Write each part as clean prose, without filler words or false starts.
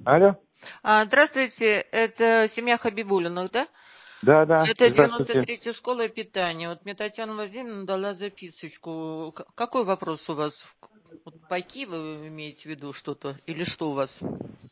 Алло. Здравствуйте, это семья Хабибулиных, да? Да, да, Это здравствуйте. 93-я школа питания. Вот мне Татьяна Владимировна дала записочку. Какой вопрос у вас? Вот пайки вы имеете в виду что-то? Или что у вас?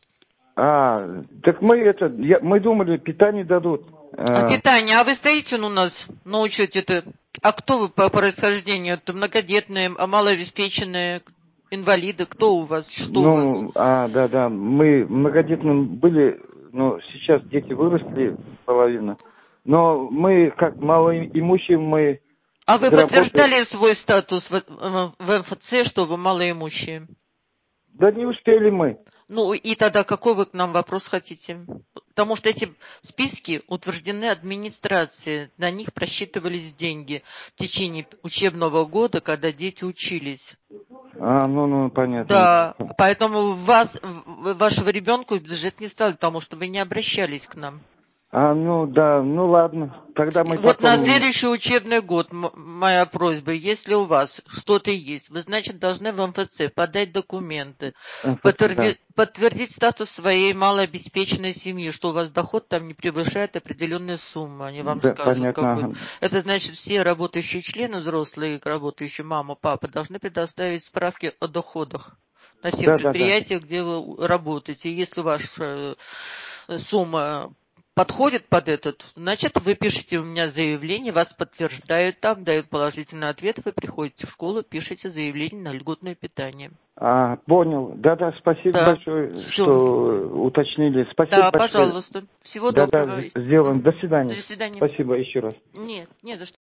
Так мы думали, питание дадут. Питание. А вы стоите у нас на учете-то? А кто вы по происхождению? Это многодетные, малообеспеченные, инвалиды? Кто у вас? Что у вас? Да, мы многодетным были, но сейчас дети выросли половина. Но мы, как малоимущие, мы А вы заработали. подтверждали свой статус в МФЦ, что вы малоимущие? Да не успели мы. Ну и тогда какой вы к нам вопрос хотите? Потому что эти списки утверждены администрацией, на них просчитывались деньги в течение учебного года, когда дети учились. Понятно. Да, поэтому вашего ребенка в бюджет не ставили, потому что вы не обращались к нам. Да, ладно. Тогда мы Вот на потом... следующий учебный год моя просьба, если у вас что-то есть, вы, значит, должны в МФЦ подать документы, Да. подтвердить статус своей малообеспеченной семьи, что у вас доход там не превышает определенную сумму, они вам Да, скажут понятно. какой. Ага. Это значит, все работающие члены, взрослые, работающие мама, папа, должны предоставить справки о доходах на всех Да. предприятиях, где вы работаете. Если ваша сумма подходит под этот, значит, вы пишете у меня заявление, вас подтверждают там, дают положительный ответ, вы приходите в школу, пишете заявление на льготное питание. Понял. Да, спасибо Да, большое, все. что уточнили. Спасибо Да, большое. пожалуйста. Всего Да, доброго. сделаем. До До свидания. свидания. Спасибо еще раз. Нет, не за что.